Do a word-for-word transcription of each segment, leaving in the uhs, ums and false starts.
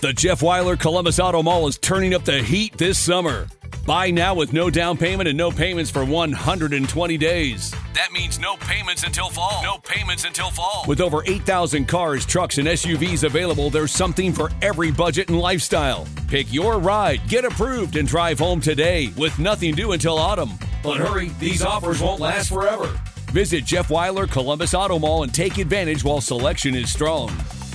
The Jeff Weiler Columbus Auto Mall is turning up the heat this summer. Buy now with no down payment and no payments for one hundred twenty days. That means no payments until fall. No payments until fall. With over eight thousand cars, trucks, and S U Vs available, there's something for every budget and lifestyle. Pick your ride, get approved, and drive home today with nothing due until autumn. But hurry, these offers won't last forever. Visit Jeff Weiler Columbus Auto Mall and take advantage while selection is strong.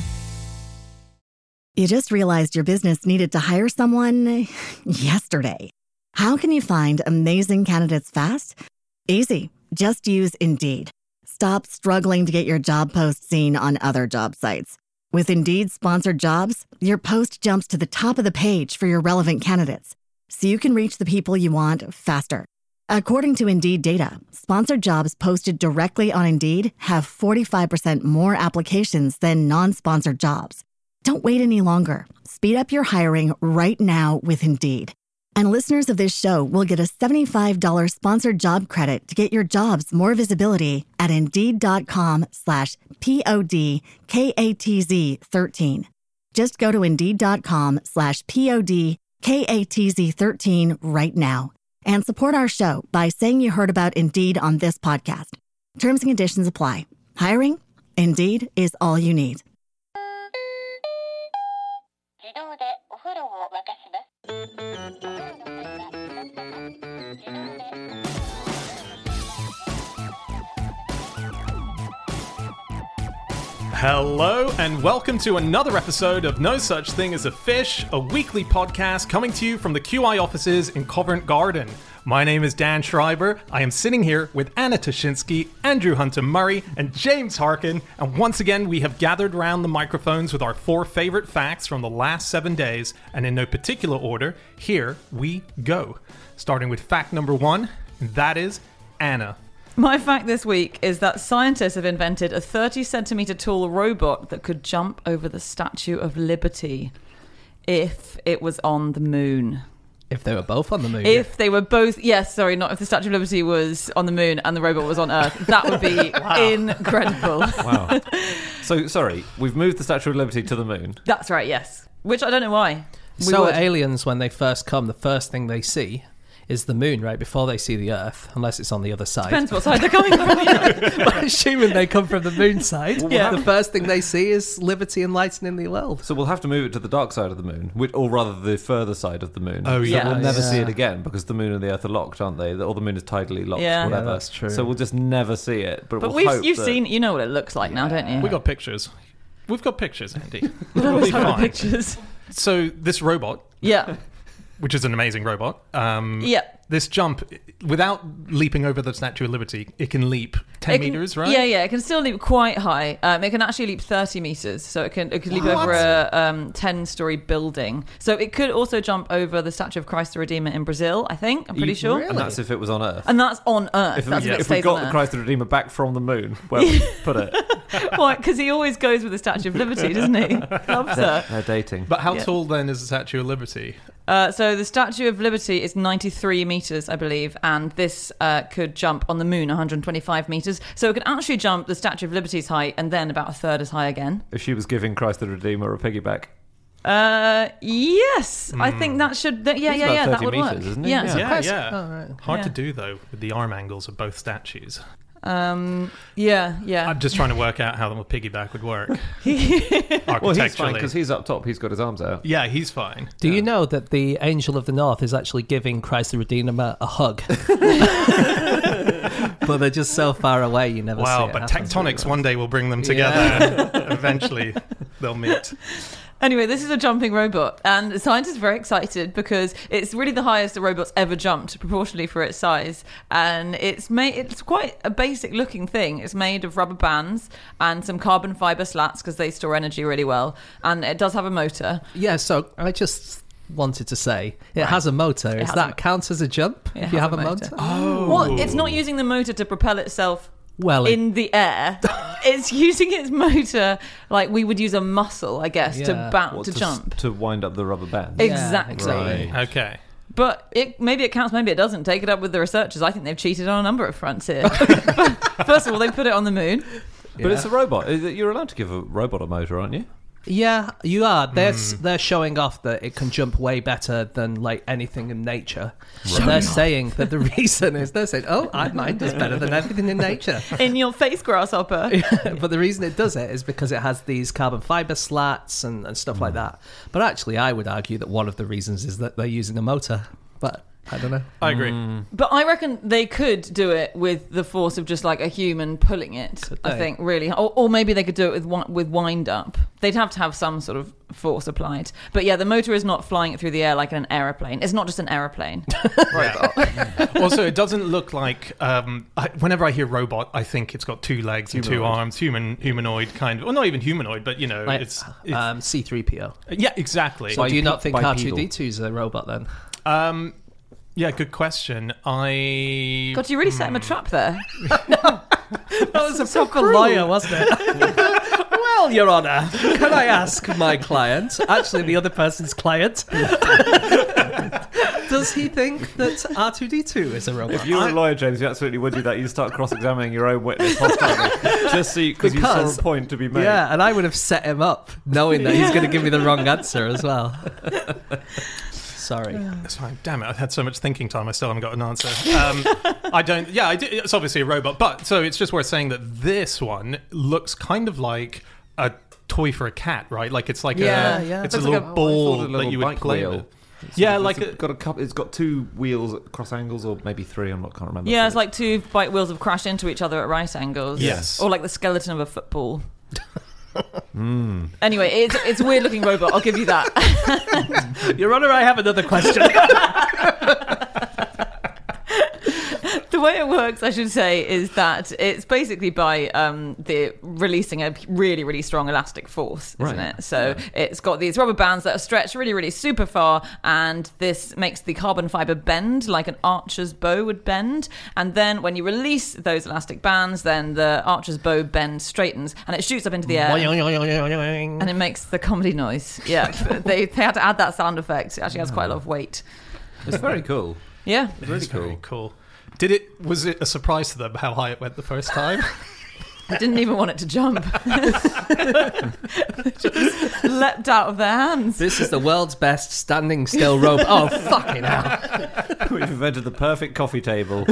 You just realized your business needed to hire someone yesterday. How can you find amazing candidates fast? Easy. Just use Indeed. Stop struggling to get your job post seen on other job sites. With Indeed sponsored jobs, your post jumps to the top of the page for your relevant candidates, so you can reach the people you want faster. According to Indeed data, sponsored jobs posted directly on Indeed have forty-five percent more applications than non-sponsored jobs. Don't wait any longer. Speed up your hiring right now with Indeed. And listeners of this show will get a seventy-five dollars sponsored job credit to get your jobs more visibility at Indeed.com slash P-O-D-K-A-T-Z 13. Just go to Indeed.com slash P-O-D-K-A-T-Z 13 right now and support our show by saying you heard about Indeed on this podcast. Terms and conditions apply. Hiring? Indeed is all you need. Hello and welcome to another episode of No Such Thing as a Fish, a weekly podcast coming to you from the Q I offices in Covent Garden. My name is Dan Schreiber. I am sitting here with Anna Toshinsky, Andrew Hunter-Murray, and James Harkin, and once again we have gathered around the microphones with our four favorite facts from the last seven days, and in no particular order, here we go. Starting with fact number one, that is Anna. My fact this week is that scientists have invented a thirty centimetre tall robot that could jump over the Statue of Liberty if it was on the moon. If they were both on the moon. If they were both, yes, sorry, not if the Statue of Liberty was on the moon and the robot was on Earth. That would be wow. incredible. Wow. So, sorry, we've moved the Statue of Liberty to the moon. That's right, yes. Which I don't know why. We so would. aliens, when they first come, the first thing they see is the moon, right? Before they see the Earth, unless it's on the other side. Depends what side they're coming from. Yeah. But assuming they come from the moon side, yeah. the first thing they see is liberty and lightening the world. So we'll have to move it to the dark side of the moon, which, or rather the further side of the moon. Oh, yeah. So we'll never yeah. see it again because the moon and the Earth are locked, aren't they? Or the moon is tidally locked, Yeah. whatever. Yeah, that's true. So we'll just never see it. But, But we'll we've hope you've that... seen, you know what it looks like now, don't you? We got pictures. We've got pictures, Andy. We We'll be have the fine. pictures. So this robot, Yeah. which is an amazing robot, um, Yeah. this jump, without leaping over the Statue of Liberty, it can leap ten It can- meters, right? Yeah, yeah. It can still leap quite high. Um, it can actually leap thirty meters, so it can it can leap What? over a um, ten-story building. So it could also jump over the statue of Christ the Redeemer in Brazil. I think I'm pretty You- sure, really? And that's if it was on Earth. and that's on Earth. If, that's we, if it if we stays got on the Earth. Christ the Redeemer back from the moon, where would we put it? Why? Because he always goes with the Statue of Liberty, doesn't he? Loves They're, her. they're dating. But how Yeah. tall then is the Statue of Liberty? Uh, so the Statue of Liberty is ninety-three meters, I believe, and this uh, could jump on the moon one hundred twenty-five meters. So it can actually jump the Statue of Liberty's height and then about a third as high again. If she was giving Christ the Redeemer a piggyback. Uh, yes, I think that should. Th- yeah, It's yeah, about yeah. That thirty would meters, work. isn't it? Yeah. Yeah. So Yeah, Christ- yeah. Oh, right. Hard Yeah. to do, though, with the arm angles of both statues. Um. Yeah. Yeah. I'm just trying to work out how the piggyback would work. Well, he's fine Architecturally. because he's up top. He's got his arms out. Yeah, he's fine. Do Yeah. you know that the Angel of the North is actually giving Christ the Redeemer a hug? But they're just so far away, you never see Wow, it but happen. tectonics one day will bring them together. Yeah. Eventually, they'll meet. Anyway, this is a jumping robot, and scientists are very excited because it's really the highest a robot's ever jumped, proportionally for its size. And it's made, it's quite a basic looking thing. It's made of rubber bands and some carbon fiber slats because they store energy really well. And it does have a motor. Yeah, so I just wanted to say, it has a motor. Does has that a- count as a jump It if you has have a a motor. motor? Oh. Well, it's not using the motor to propel itself Well, it- in the air. It's using its motor like we would use a muscle, I guess, to Yeah. bounce, What, to s- jump. To wind up the rubber band. Yeah, Exactly. exactly. Okay. But it, maybe it counts, maybe it doesn't. Take it up with the researchers. I think they've cheated on a number of fronts here. First of all, they put it on the moon. But it's a robot. You're allowed to give a robot a motor, aren't you? Yeah, you are. They're Hmm. they're showing off that it can jump way better than like anything in nature. And they're saying that the reason is they're saying, "Oh, I mine is better than everything in nature." In your face, grasshopper. But the reason it does it is because it has these carbon fiber slats and, and stuff like that. But actually, I would argue that one of the reasons is that they're using a motor. But I don't know. I agree. But I reckon they could do it with the force of just like a human pulling it. Could I they? think really, or, or maybe they could do it with wi- with wind up. They'd have to have some sort of force applied. But yeah, the motor is not flying it through the air like in an aeroplane. It's not just an aeroplane robot. Also, it doesn't look like. Um, I, whenever I hear robot, I think it's got two legs and two Humanoid. arms, human humanoid kind of. Well, not even humanoid, but you know, Like, it's, it's um, C three P O. yeah, exactly. So do you Bipe- not think R two bipedal. D two is a robot then? Um, yeah, good question. I God, you really set him a trap there. That was a proper lawyer, wasn't it? Well, Your Honour, can I ask my client, actually the other person's client, does he think that R two D two is a robot? If you were a lawyer, James, you absolutely would do that. You'd start cross-examining your own witness constantly, just so because you saw Because- a point to be made. Yeah, and I would have set him up, knowing that he's going to give me the wrong answer as well. Sorry. It's fine. Damn it! I've had so much thinking time. I still haven't got an answer. Um, I don't. Yeah, I do, it's obviously a robot, but so it's just worth saying that this one looks kind of like a toy for a cat, right? Like it's like Yeah, a, yeah. it's a Looks little like a- ball Sort of little that you would bike play wheel. with. It's Yeah, it's like a- got a couple. It's got two wheels at cross angles, or maybe three. I'm not can't remember. Yeah, it's like two bike wheels have crashed into each other at right angles. Yes. Or like the skeleton of a football. Anyway, it's it's a weird looking robot. I'll give you that. Your Honour, I have another question. The way it works, I should say, is that it's basically by um, the releasing a really, really strong elastic force, isn't Right. it? So it's got these rubber bands that are stretched really, really super far, and this makes the carbon fiber bend like an archer's bow would bend. And then when you release those elastic bands, then the archer's bow bend straightens, and it shoots up into the air. And it makes the comedy noise. Yeah, they they had to add that sound effect. It actually has quite a lot of weight. It's very cool. Yeah. Really Very cool. Did it? Was it a surprise to them how high it went the first time? I didn't even want it to jump. Just leapt out of their hands. This is the world's best standing still robot. Oh, fucking hell. We've invented the perfect coffee table.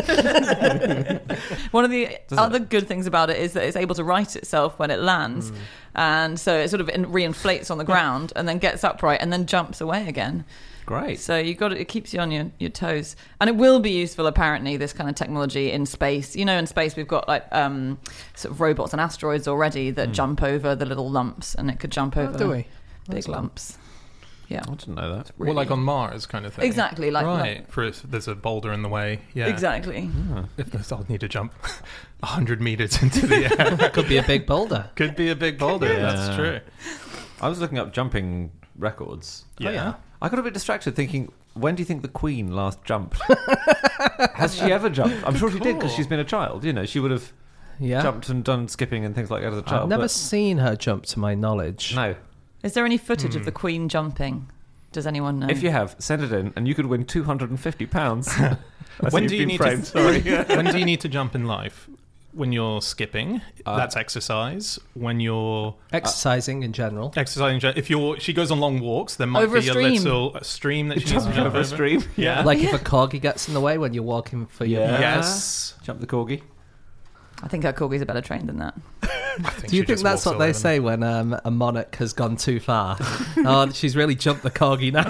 One of the Does other it? good things about it is that it's able to right itself when it lands. And so it sort of in- reinflates on the ground and then gets upright and then jumps away again. Great. So you got it, it keeps you on your, your toes. And it will be useful, apparently, this kind of technology in space. You know, in space we've got like um, sort of robots and asteroids already that jump over the little lumps, and it could jump over do we? big lumps. Yeah. I didn't know that. Well, like on Mars kind of thing. Exactly, like right. For if there's a boulder in the way. Yeah. Exactly. If there's- I'll need to jump a hundred meters into the air. Could be a big boulder. Could be a big boulder. Yeah. That's true. I was looking up jumping records. Yeah. yeah. I got a bit distracted thinking, when do you think the Queen last jumped? Has she ever jumped? I'm sure she did because Cool. she's been a child. You know, she would have Yeah. jumped and done skipping and things like that as a child. I've never but seen her jump to my knowledge. no. Is there any footage of the Queen jumping? Does anyone know? If you have, send it in, and you could win two hundred fifty pounds. When do you need framed, to? Sorry. When do you need to jump in life? When you're skipping, Uh, that's exercise. When you're Exercising in general. exercising, if you're, she goes on long walks. There might Over a be a, stream. little a stream that she needs to Jump jump over a stream. Yeah. Like if a corgi gets in the way when you're walking for your Yeah. Yes. Jump the corgi. I think our corgis are better trained than that. I think Do you she think just that's walks what all they over say when um, a monarch has gone too far? Oh, she's really jumped the corgi now.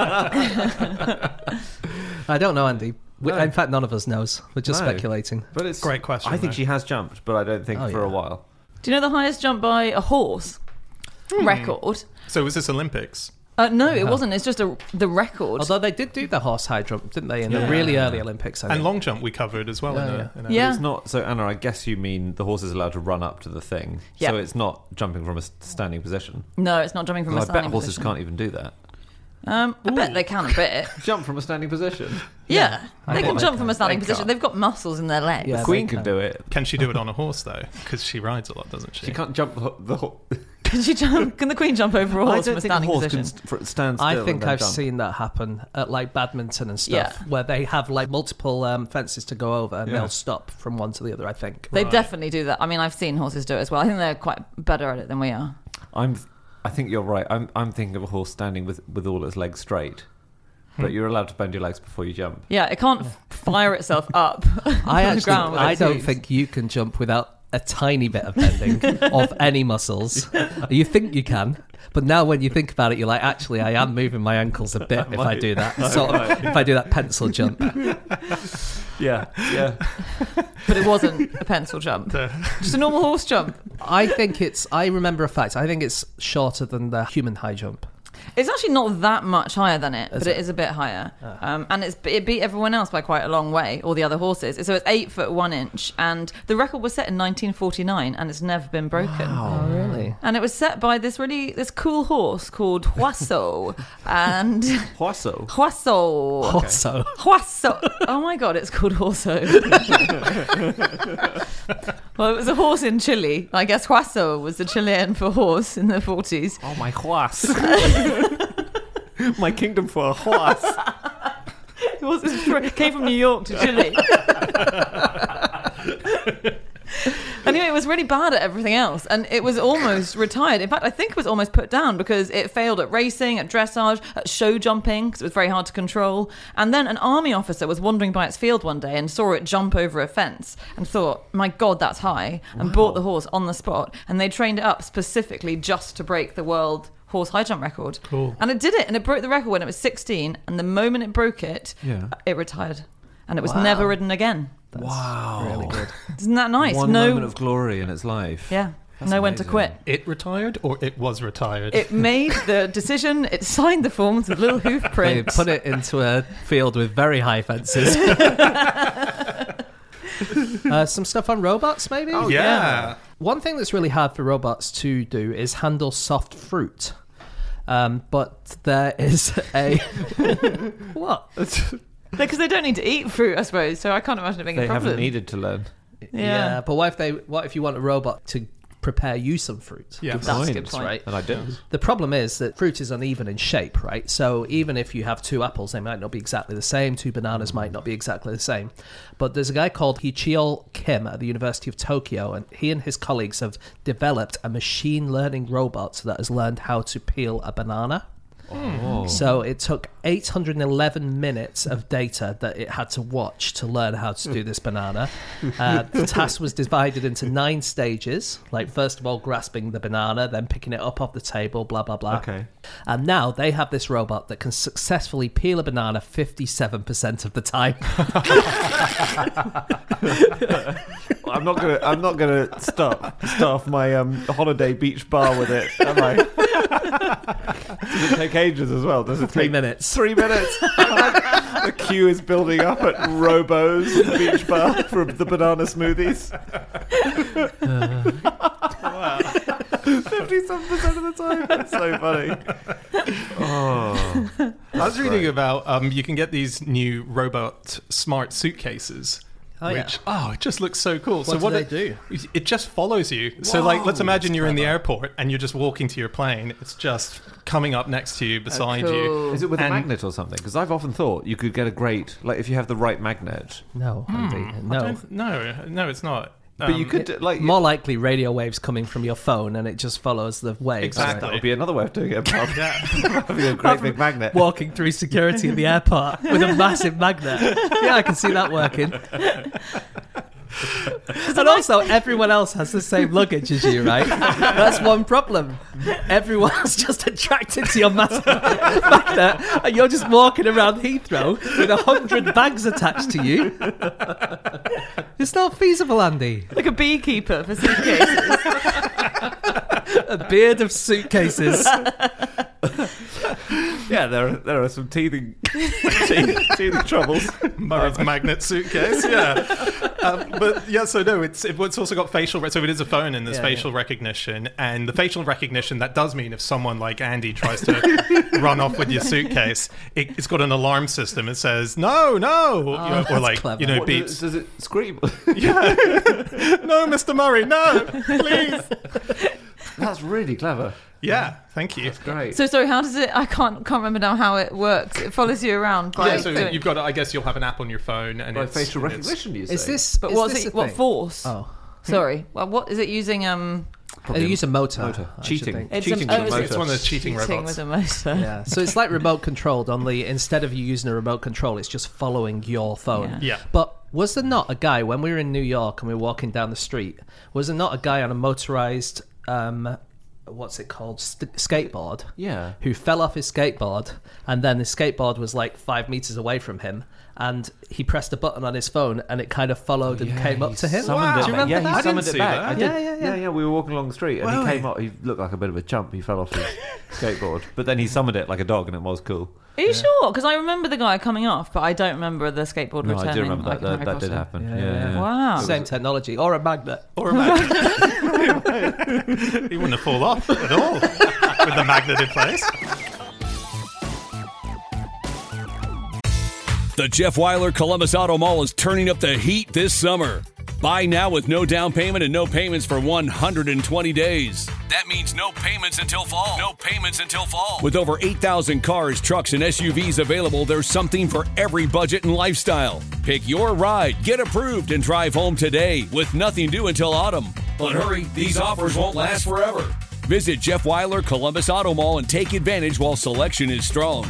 I don't know, Andy. We, No. In fact, none of us knows. We're just No. speculating. But it's Great question, I think though. she has jumped, but I don't think Oh, for yeah. a while. Do you know the highest jump by a horse record? them. So was this Olympics? Uh, no, it wasn't. It's just a, the record. Although they did do the horse high jump, didn't they, in the Yeah. really early Olympics? I And think. long jump we covered as well. Yeah, in yeah. a, in a, Yeah. It's not so, Anna. I guess you mean the horse is allowed to run up to the thing. Yeah. So it's not jumping from a s- standing position. No, it's not jumping from a I standing bet horses position. can't even do that. Um, I bet they can a bit. Jump from a standing position. Yeah, I they think can they jump can. from a standing They position. can't. They've got muscles in their legs. Yeah. Queen they can can. do it. Can she do it on a horse though? Because she rides a lot, doesn't she? She can't jump the, the horse. Can she jump? Can the Queen jump over a I horse don't from a think a standing horse position? can st- fr- stand still. I and think then I've jump. seen that happen at like badminton and stuff, Yeah. where they have like multiple um, fences to go over and Yeah. they'll stop from one to the other. I think. They Right. definitely do that. I mean, I've seen horses do it as well. I think they're quite better at it than we are. I'm I think you're right. I'm I'm thinking of a horse standing with, with all its legs straight. But you're allowed to bend your legs before you jump. Yeah, it can't fire itself up. I on the actually, ground with I its don't hooves. think you can jump without a tiny bit of bending of any muscles. You think you can, but now when you think about it, you're like, actually, I am moving my ankles a bit if I do that. Sort of, if I do that pencil jump. Yeah, yeah. But it wasn't a pencil jump. Just a normal horse jump. I think it's. I remember a fact. I think it's shorter than the human high jump. It's actually not that much higher than it, Is but it? it is a bit higher. Um, and it's it beat everyone else by quite a long way, all the other horses. So it's eight foot one inch, and the record was set in nineteen forty-nine, and it's never been broken. Oh, really? And it was set by this really this cool horse called Huaso, and Huaso. Huaso, Also, Huaso. Oh my god, it's called Horso. Well, it was a horse in Chile. I guess Huaso was the Chilean for horse in the forties. Oh, my horse. My kingdom for a horse. It was it came from New York to Chile. Anyway, it was really bad at everything else, and it was almost retired. In fact, I think it was almost put down because it failed at racing, at dressage, at show jumping, because it was very hard to control. And then an army officer was wandering by its field one day and saw it jump over a fence and thought, my God, that's high, and Wow. bought the horse on the spot. And they trained it up specifically just to break the world horse high jump record. Cool. And it did it, and it broke the record when it was sixteen, and the moment it broke it, Yeah. it retired. And it was Wow. never ridden again. Wow. really good. Isn't that nice? One no, moment of glory in its life. yeah, That's know when to amazing. quit. It retired or it was retired? It made the decision. It signed the forms with little hoof They prints. put it into a field with very high fences. uh, some stuff on robots, maybe? Oh, yeah. One thing that's really hard for robots to do is handle soft fruit. Um, but there is a... What? Because they don't need to eat fruit, I suppose. So I can't imagine it being They a problem. haven't needed to learn. Yeah. But what if they? What if you want a robot to prepare you some fruit? Yeah. That's a Point. good point. Right. And I don't. The problem is that fruit is uneven in shape, right? So even if you have two apples, they might not be exactly the same. Two bananas might not be exactly the same. But there's a guy called Hichio Kim at the University of Tokyo, and he and his colleagues have developed a machine learning robot that has learned how to peel a banana. Oh. So it took eight hundred eleven minutes of data that it had to watch to learn how to do this banana. Uh, the task was divided into nine stages, like first of all grasping the banana, then picking it up off the table, blah, blah, blah. Okay. And now they have this robot that can successfully peel a banana fifty-seven percent of the time. Well, I'm not gonna. I'm not gonna stop staff my um, holiday beach bar with it, am I? Does it take ages as well? Does it Three take minutes. Three minutes. The queue is building up at Robo's beach bar for the banana smoothies. Fifty-seven percent of the time. That's so funny. Oh, I was reading about um, you can get these new robot smart suitcases. Oh, yeah. which oh, it just looks so cool. so do what they it, do? It just follows you. So like, let's Whoa, imagine you're in the clever. airport and you're just walking to your plane. It's just coming up next to you, beside you. cool. is it with And- a magnet or something? Because I've often thought you could get a great, like if you have the right magnet. No, Andy, I no. don't- no, no, it's not. But you Um, could do- like More likely radio waves coming from your phone and it just follows the waves. Exactly. that would be another way of doing it. Apart from Yeah. having a great big magnet. Walking through security in the airport with a massive magnet. Yeah, I can see that working. And also, everyone else has the same luggage as you, right? That's one problem. Everyone's just attracted to your massive magnet, and you're just walking around Heathrow with a hundred bags attached to you. It's not feasible, Andy. Like a beekeeper for suitcases. A beard of suitcases. Yeah, there are there are some teething teething, teething troubles. Murray's magnet suitcase, yeah. Um, but yeah, so no, it's it's also got facial. Re- so it is a phone and there's Yeah, facial recognition, and the facial recognition that does mean if someone like Andy tries to run off with your suitcase, it, it's got an alarm system. It says no, no, you know, or that's like clever. you know What, beeps. does, it, does it scream? Yeah, no, Mister Murray, no, please. That's really clever. Yeah, thank you. Great. So sorry, how does it? I can't can't remember now how it works. It follows you around. By Yeah, so doing- you've got. I guess you'll have an app on your phone, and By it's facial it's- recognition, you say? Is this? But is what's this it? a What thing? force? Oh. Sorry. Well, what is it using? Um, They use a motor. motor. I should Cheating. think. It's, Cheating a, with oh, a it's, motor. It's one of the cheating robots. with a motor. Yeah, so it's like remote controlled, only instead of you using a remote control, it's just following your phone. Yeah. Yeah. But was there not a guy, when we were in New York and we were walking down the street, was there not a guy on a motorized, um, what's it called, St- skateboard? Yeah. Who fell off his skateboard, and then the skateboard was like five meters away from him, and he pressed a button on his phone, and it kind of followed and came up to him. Summoned Wow. it. Do you remember yeah, that? he I summoned didn't it see back. that. I did. Yeah, yeah, yeah. yeah, yeah. We were walking along the street, and Wow. he came up. He looked like a bit of a chump. He fell off his skateboard, but then he summoned it like a dog, and it was cool. Are you sure? Because I remember the guy coming off, but I don't remember the skateboard No, returning. I do remember like that. in That, Harry that did Potter. happen. Yeah, Yeah, yeah. yeah. Wow. Same technology, or a magnet. Or a magnet. He wouldn't have fallen off at all with the magnet in place. The Jeff Weiler Columbus Auto Mall is turning up the heat this summer. Buy now with no down payment and no payments for one hundred twenty days. That means no payments until fall. No payments until fall. With over eight thousand cars, trucks, and S U Vs available, there's something for every budget and lifestyle. Pick your ride, get approved, and drive home today with nothing due until autumn. But hurry, these offers won't last forever. Visit Jeff Weiler Columbus Auto Mall and take advantage while selection is strong.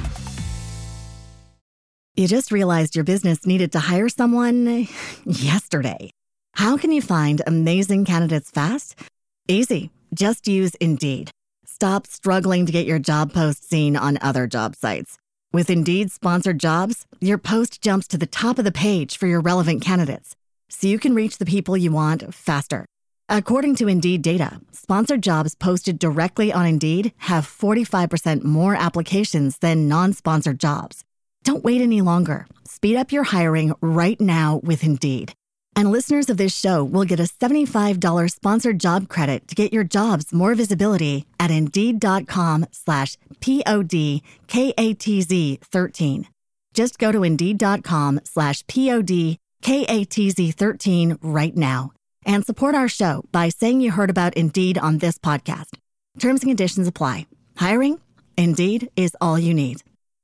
You just realized your business needed to hire someone yesterday. How can you find amazing candidates fast? Easy. Just use Indeed. Stop struggling to get your job post seen on other job sites. With Indeed sponsored jobs, your post jumps to the top of the page for your relevant candidates, so you can reach the people you want faster. According to Indeed data, sponsored jobs posted directly on Indeed have forty-five percent more applications than non-sponsored jobs. Don't wait any longer. Speed up your hiring right now with Indeed. And listeners of this show will get a seventy-five dollars sponsored job credit to get your jobs more visibility at Indeed.com slash P-O-D-K-A-T-Z 13. Just go to Indeed.com slash P-O-D-K-A-T-Z 13 right now and support our show by saying you heard about Indeed on this podcast. Terms and conditions apply. Hiring? Indeed is all you need.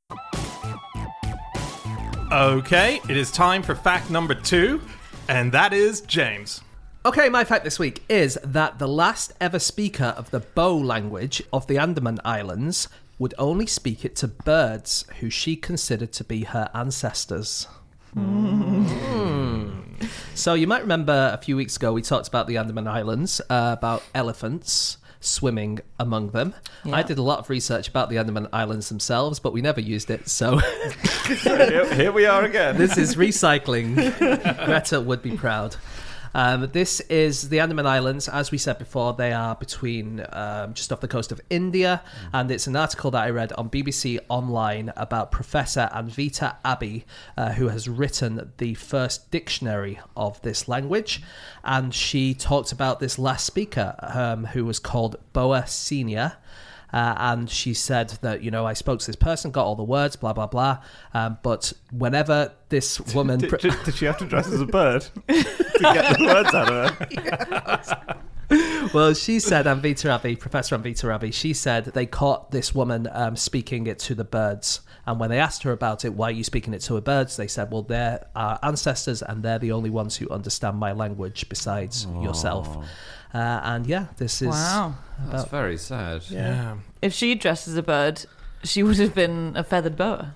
Okay, it is time for fact number two, and that is James. Okay, my fact this week is that the last ever speaker of the Bo language of the Andaman Islands would only speak it to birds who she considered to be her ancestors. Mm. So you might remember a few weeks ago we talked about the Andaman Islands, uh, about elephants swimming among them. Yeah. I did a lot of research about the Andaman Islands themselves, but we never used it, so here, here we are again. this is recycling. Greta would be proud. Um, this is the Andaman Islands. As we said before, they are between um, just off the coast of India, and it's an article that I read on B B C Online about Professor Anvita Abbey, uh, who has written the first dictionary of this language, and she talked about this last speaker, um, who was called Boa Senior. Uh, and she said that, you know, I spoke to this person, got all the words, blah, blah, blah. Um, but whenever this woman... Did, did, did she have to dress as a bird to get the words out of her? Well, she said, Anvita Abbey, Professor Anvita Abbey, she said they caught this woman um, speaking it to the birds. And when they asked her about it, why are you speaking it to the birds? They said, well, they're our ancestors and they're the only ones who understand my language besides Aww. yourself. Uh, and yeah, this is... Wow. That's very sad. Yeah. If she dressed as a bird, she would have been a feathered boa.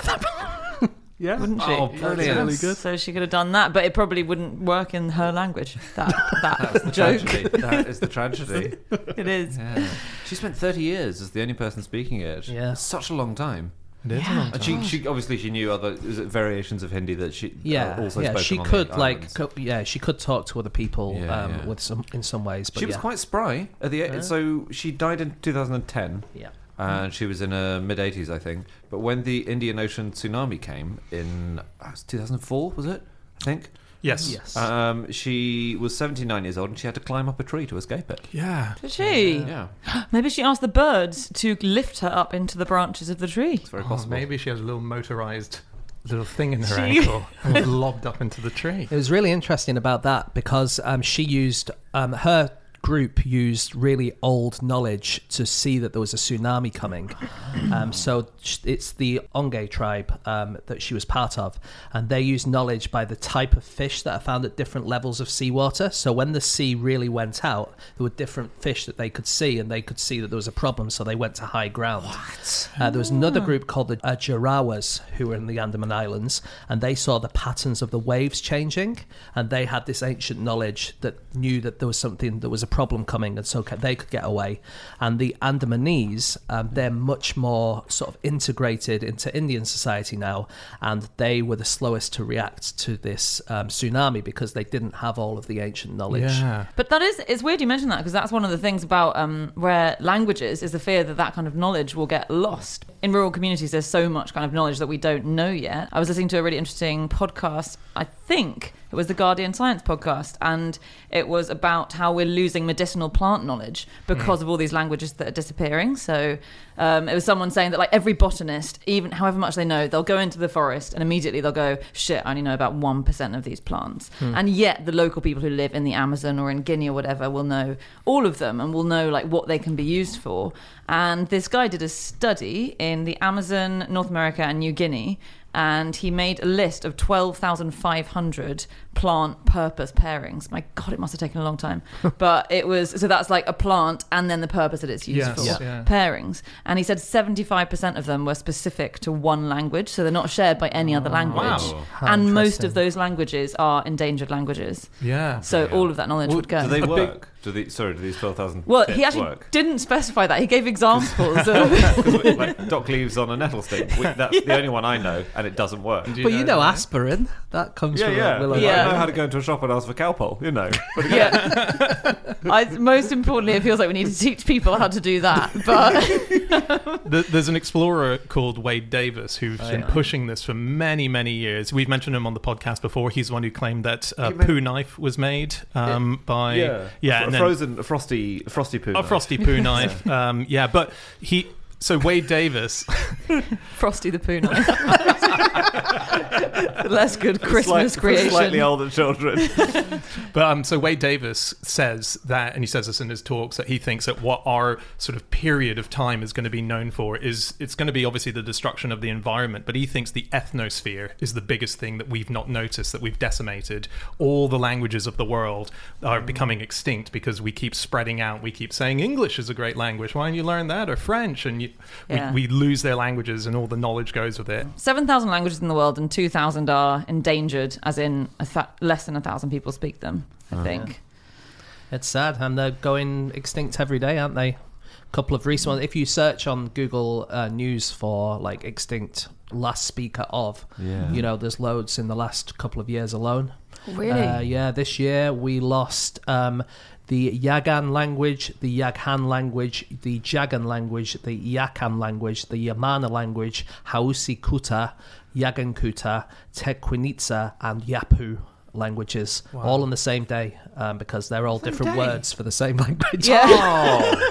Yeah. Wouldn't she? Oh, brilliant. really good. So she could have done that, but it probably wouldn't work in her language. That that That's the joke. tragedy. That is the tragedy. It is. Yeah. She spent thirty years as the only person speaking it. Yeah. Such a long time. It is a Yeah. long And time. she, she obviously she knew other is it variations of Hindi that she Yeah, uh, also yeah, spoke she on could the like, islands. co- yeah, she could talk to other people Yeah, um, yeah. with some in some ways. But She was yeah. quite spry at the Yeah. so she died in two thousand ten. yeah. And she was in her mid eighties, I think. But when the Indian Ocean tsunami came in uh, two thousand four, was it? I think. Yes. Yes. Um, she was seventy-nine years old and she had to climb up a tree to escape it. Yeah. Did she? Yeah, Maybe she asked the birds to lift her up into the branches of the tree. it's very Oh, possible. maybe she has a little motorized little thing in her She- ankle and was lobbed up into the tree. It was really interesting about that because um, she used um, her group used really old knowledge to see that there was a tsunami coming. Um, so it's the Onge tribe um, that she was part of, and they used knowledge by the type of fish that are found at different levels of seawater. So when the sea really went out, there were different fish that they could see, and they could see that there was a problem, so they went to high ground. What? Uh, there was another group called the uh, Jarawas, who were in the Andaman Islands, and they saw the patterns of the waves changing, and they had this ancient knowledge that knew that there was something, there was a problem coming, and so they could get away. And the Andamanese, um, they're much more sort of integrated into Indian society now, and they were the slowest to react to this um, tsunami because they didn't have all of the ancient knowledge. Yeah. But that is, it's weird you mention that, because that's one of the things about um, rare languages is the fear that that kind of knowledge will get lost. In rural communities, there's so much kind of knowledge that we don't know yet. I was listening to a really interesting podcast, I think it was the Guardian Science podcast, and it was about how we're losing medicinal plant knowledge because mm. of all these languages that are disappearing. So um, it was someone saying that like every botanist, even however much they know, they'll go into the forest and immediately they'll go, shit, I only know about one percent of these plants. Mm. And yet the local people who live in the Amazon or in Guinea or whatever will know all of them and will know like what they can be used for. And this guy did a study in the Amazon, North America and New Guinea, and he made a list of twelve thousand five hundred plant purpose pairings. My God, it must have taken a long time. But it was, so that's like a plant and then the purpose that it's used yes, for, yeah. Yeah. pairings. And he said seventy-five percent of them were specific to one language, so they're not shared by any other language. Wow. And most of those languages are endangered languages. Yeah. So yeah. all of that knowledge Well, would go. do they A work? big- Do they, sorry, do these twelve thousand Well, he actually work? didn't specify that. He gave examples of... Because like dock leaves on a nettle stick. We, that's Yeah. the only one I know, and it doesn't work. Do But you know that? aspirin, that comes Yeah, from yeah. willow. Yeah. I know how to go into a shop and ask for Calpol, you know. But again, Yeah. I, most importantly, it feels like we need to teach people how to do that. But The- There's an explorer called Wade Davis who's Oh, been yeah. pushing this for many, many years. We've mentioned him on the podcast before. He's the one who claimed that uh, He made- poo knife was made um, by yeah, yeah, a, and a then frozen, a frosty, a frosty poo. a knife. frosty poo knife. Um, yeah, but he. So Wade Davis, Frosty the Poo Knife. The less good For Christmas slight- for creation. slightly older children. but um, so Wade Davis says that, and he says this in his talks, that he thinks that what our sort of period of time is going to be known for is it's going to be obviously the destruction of the environment, but he thinks the ethnosphere is the biggest thing that we've not noticed, that we've decimated. All the languages of the world are becoming extinct because we keep spreading out. We keep saying English is a great language. Why don't you learn that? Or French? And you, Yeah. we, we lose their languages and all the knowledge goes with it. seven thousand languages in the world and two thousand are endangered, as in a th- less than one thousand people speak them, I think. It's sad, and they're going extinct every day, aren't they? A couple of recent ones. If you search on Google uh, News for like extinct last speaker of, Yeah. you know, there's loads in the last couple of years alone. Really? Uh, yeah, this year we lost um, the Yagan language, the Yaghan language, the Jagan language, the Yakan language, the Yamana language, Hausi Kuta, Yagan Kuta, Tequinitsa, and Yapu languages, Wow. all on the same day, um, because they're all different day? words for the same language. Yeah. Oh.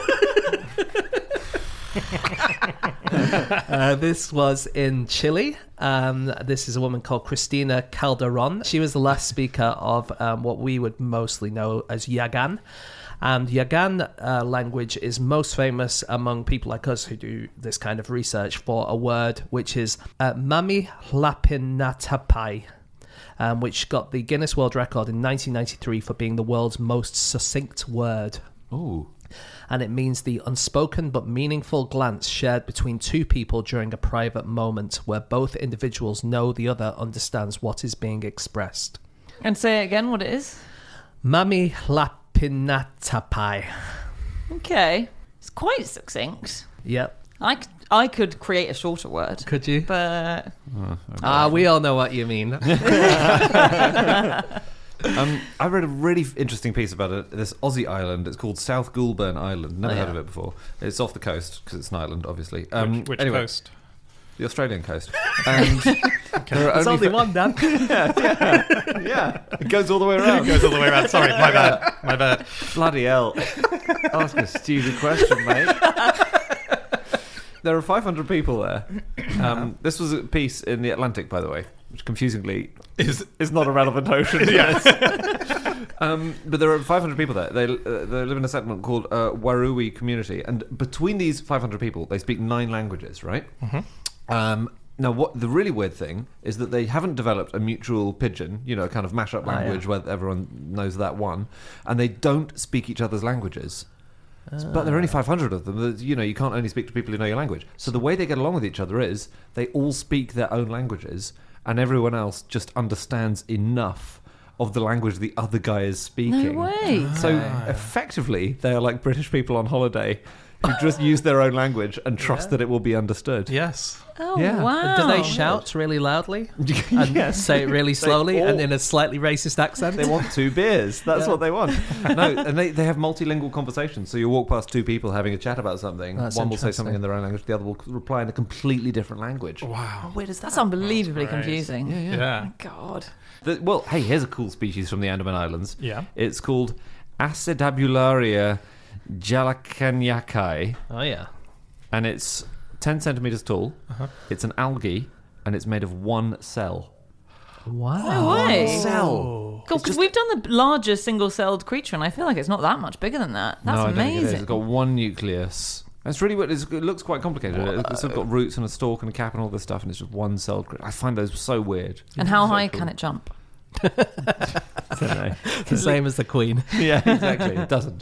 Uh, this was in Chile. Um, this is a woman called Cristina Calderon. She was the last speaker of um, what we would mostly know as Yagan. And Yagan uh, language is most famous among people like us who do this kind of research for a word which is uh, Mami Lapinatapai, um, which got the Guinness World Record in nineteen ninety-three for being the world's most succinct word. Ooh. And it means the unspoken but meaningful glance shared between two people during a private moment where both individuals know the other understands what is being expressed. And say again what it is. Mami Lapinatapai. Okay. It's quite succinct. Yep. I, c- I could create a shorter word. Could you? But Ah, we all know what you mean. Um, I read a really interesting piece about it. This Aussie island. It's called South Goulburn Island. Never Oh, yeah. heard of it before. It's off the coast because it's an island, obviously. Um, which which anyway, coast? The Australian coast. And there are There's only fa- one, Dan. Yeah, it goes all the way It around. goes all the way around. Sorry, my bad. My bad. Bloody hell! Ask a stupid question, mate. There are five hundred people there. Um, this was a piece in the Atlantic, by the way, which confusingly Is is not a relevant ocean. yes. Um, but there are five hundred people there. They uh, they live in a settlement called uh, Warui Community, and between these five hundred people, they speak nine languages, right? Mm-hmm. Um, now, what the really weird thing is that they haven't developed a mutual pidgin, you know, a kind of mashup language oh, yeah. where everyone knows that one, and they don't speak each other's languages. But there are only five hundred of them. You know, you can't only speak to people who know your language. So the way they get along with each other is they all speak their own languages, and everyone else just understands enough of the language the other guy is speaking. No way. So effectively, they are like British people on holiday who just use their own language and trust Yeah. that it will be understood. Yes. Oh, Yeah. wow. Do they shout really loudly and Yes. say it really slowly all- and in a slightly racist accent? They want two beers. That's Yeah. what they want. No, and they, they have multilingual conversations. So you walk past two people having a chat about something. That's One will say interesting. something in their own language. The other will reply in a completely different language. Wow. Where does that? That's unbelievably That's great. confusing. Yeah, yeah. Yeah. God. The- well, hey, here's a cool species from the Andaman Islands. Yeah. It's called Acidabularia jalakanyakai, Oh yeah. and it's ten centimeters tall. Uh-huh. It's an algae, and it's made of one cell. Wow. No way. Cell. God, because we've done the largest single-celled creature, and I feel like it's not that much bigger than that. That's no, I don't think it is. amazing. It's got one nucleus. It's really weird. It's, it looks quite complicated. It's sort of got roots and a stalk and a cap and all this stuff, and it's just one celled. I find those so weird. And how So high cool. can it jump? I don't know. The same as the Queen. Yeah, exactly. It doesn't.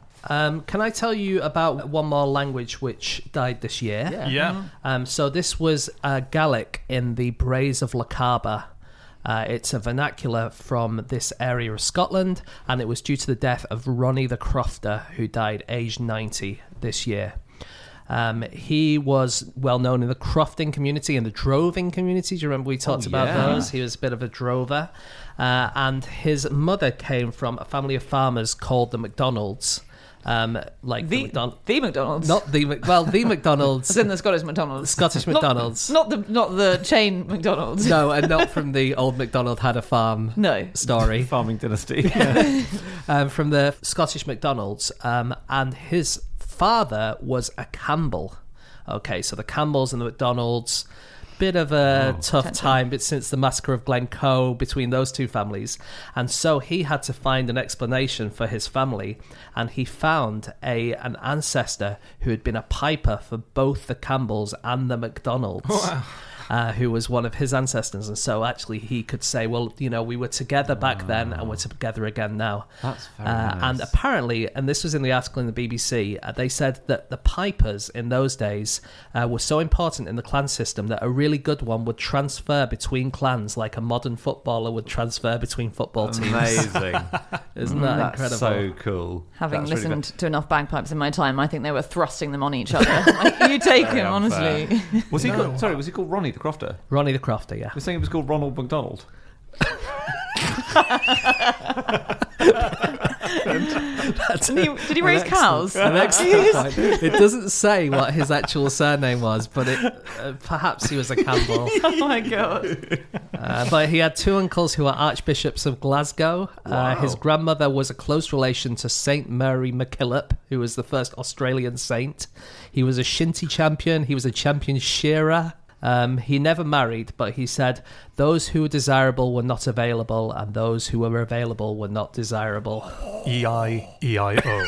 Um, can I tell you about one more language which died this year? Yeah. Um, so this was uh, Gaelic in the Braes of Lochaber. Uh, it's a vernacular from this area of Scotland, and it was due to the death of Ronnie the Crofter, who died aged ninety this year. Um, he was well known in the crofting community and the droving community. Do you remember we talked Oh, about yeah. those? He was a bit of a drover. Uh, and his mother came from a family of farmers called the McDonalds. Um, like the, The, McDonald- the McDonald's. Not the Mc- well, the McDonald's, As in the Scottish McDonald's. Scottish Not- McDonald's. Not, the not the chain McDonald's. No, and not from the old McDonald had a farm No. story. Farming dynasty. Um, from the Scottish McDonald's, um, and his father was a Campbell. Okay, so the Campbells and the McDonalds, bit of a tough Tension. time but since the massacre of Glencoe between those two families, and so he had to find an explanation for his family, and he found a an ancestor who had been a piper for both the Campbells and the McDonalds. Uh, who was one of his ancestors, and so actually he could say, well, you know, we were together back then and we're together again now. That's very uh, nice. And apparently, and this was in the article in the B B C, uh, they said that the pipers in those days uh, were so important in the clan system that a really good one would transfer between clans like a modern footballer would transfer between football teams. Amazing. Isn't that That's incredible? so cool. Having That's really listened good. to enough bagpipes in my time, I think they were thrusting them on each other. Like, you take Very him, unfair. honestly. Was he called, sorry, was he called Ronnie the Crofter? Ronnie the Crofter, yeah. You're saying it was called Ronald McDonald? Did he, did he raise cows? An excellent point. It doesn't say what his actual surname was, but it uh, perhaps he was a Campbell. Oh my god. Uh, but he had two uncles who were archbishops of Glasgow. Uh, his grandmother was a close relation to Saint Mary MacKillop, who was the first Australian saint. He was a shinty champion. He was a champion shearer. Um, he never married, but he said those who were desirable were not available, and those who were available were not desirable. E I E I O.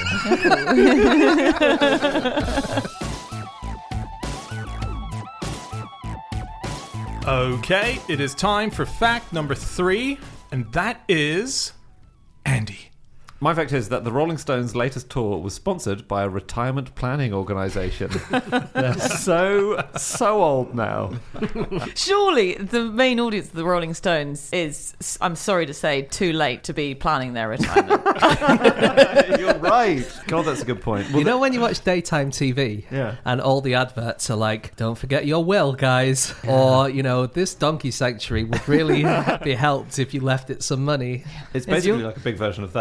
Okay, it is time for fact number three, and that is Andy. My fact is that the Rolling Stones' latest tour was sponsored by a retirement planning organisation. They're so, so old now. Surely the main audience of the Rolling Stones is, I'm sorry to say, too late to be planning their retirement. You're right. God, that's a good point. Well, You know when you watch daytime T V Yeah. and all the adverts are like, don't forget your will, guys, or, you know, this donkey sanctuary would really be helped if you left it some money. it's Is basically your- like a big version of that. Yeah. But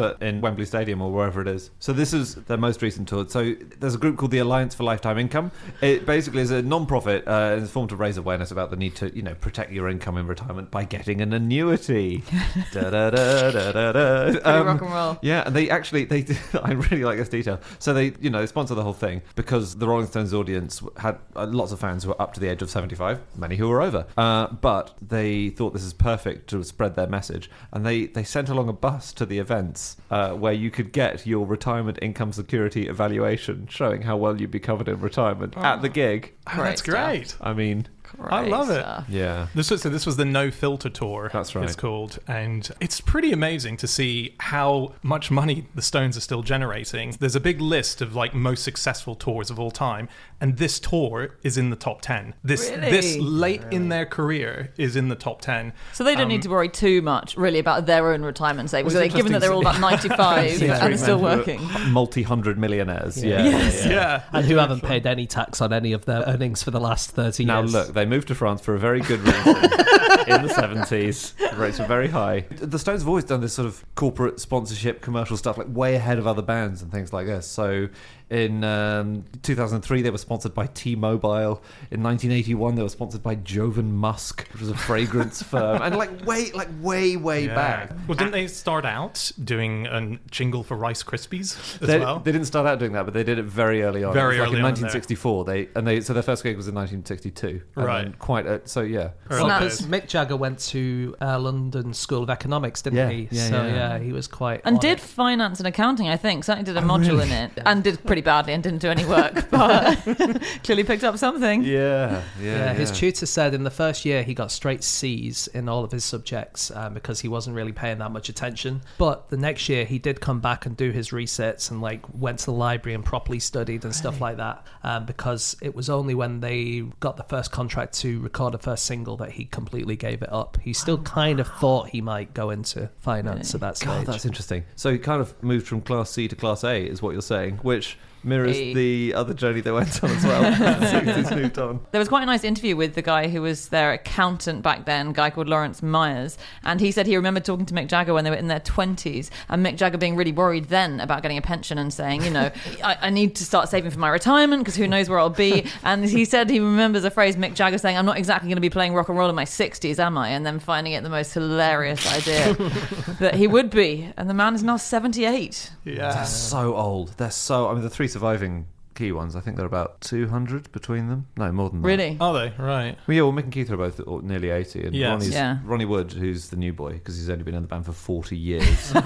concert in Wembley Stadium or wherever it is. So this is their most recent tour. So there's a group called the Alliance for Lifetime Income. It basically is a non-profit uh, it's formed to raise awareness about the need to, you know, protect your income in retirement by getting an annuity. da, da, da, da, da, da. Pretty Um, rock and roll. Yeah, and they actually, they I really like this detail. So they, you know, they sponsor the whole thing because the Rolling Stones audience had uh, lots of fans who were up to the age of seventy-five, many who were over. Uh, but they thought this is perfect to spread their message. And they, they sent along a bus to the events uh, where you could get your retirement income security evaluation showing how well you'd be covered in retirement at the gig. Oh, that's great. I mean... I love it. Stuff. Yeah. This was so. This was the No Filter tour. That's right. It's called, and it's pretty amazing to see how much money the Stones are still generating. There's a big list of like most successful tours of all time, and this tour is in the top ten. This Really? this late in their career is in the top ten. So they don't Um, need to worry too much, really, about their own retirement savings, Well, are it's they? Given that they're all about ninety-five Yeah. and still Men who are working. Multi-hundred millionaires. Yeah. Yeah. Yes. yeah. Yeah, And who haven't paid any tax on any of their earnings for the last thirty Now years. look, they moved to France for a very good reason in the seventies. The rates were very high. The Stones have always done this sort of corporate sponsorship, commercial stuff, like way ahead of other bands and things like this. So in um, two thousand three, they were sponsored by T-Mobile. In nineteen eighty-one, they were sponsored by Jovan Musk, which was a fragrance firm. And like way, like way, way yeah. back. Well, didn't they start out doing a jingle for Rice Krispies as They, well? they didn't start out doing that, but they did it very early on. Very it was early like on in nineteen sixty-four. They and they so their first gig was in nineteen sixty-two. And Right. then quite a, so yeah. Early Well, days. because Mick Jagger went to uh, London School of Economics, didn't Yeah, he? yeah, so yeah. yeah, he was quite And on did it. finance and accounting, I think. Certainly did a Oh, module really? in it. And did pretty badly and didn't do any work. But clearly picked up something. Yeah, yeah, Yeah, his yeah. tutor said in the first year he got straight C's in all of his subjects um, because he wasn't really paying that much attention. But the next year he did come back and do his resets and like went to the library and properly studied and stuff like that um, because it was only when they got the first contract to record a first single that he completely gave it up. He still kind of thought he might go into finance at that stage. God, that's interesting. So he kind of moved from Class C to Class A, is what you're saying, which mirrors Hey. the other journey they went on as well. He's moved on. There was quite a nice interview with the guy who was their accountant back then, a guy called Lawrence Myers, and he said he remembered talking to Mick Jagger when they were in their twenties, and Mick Jagger being really worried then about getting a pension and saying, you know, I, I need to start saving for my retirement because who knows where I'll be. And he said he remembers a phrase, Mick Jagger saying, I'm not exactly going to be playing rock and roll in my sixties, am I? And then finding it the most hilarious idea that he would be. And the man is now seventy-eight. yeah. They're so old. They're so... I mean, the three surviving key ones, I think they're about two hundred between them. No, more than that. Really? Are they? Right. Well, yeah, well, Mick and Keith are both nearly eighty. And Yes. Ronnie's, Yeah. Ronnie Wood, who's the new boy, because he's only been in the band for forty years.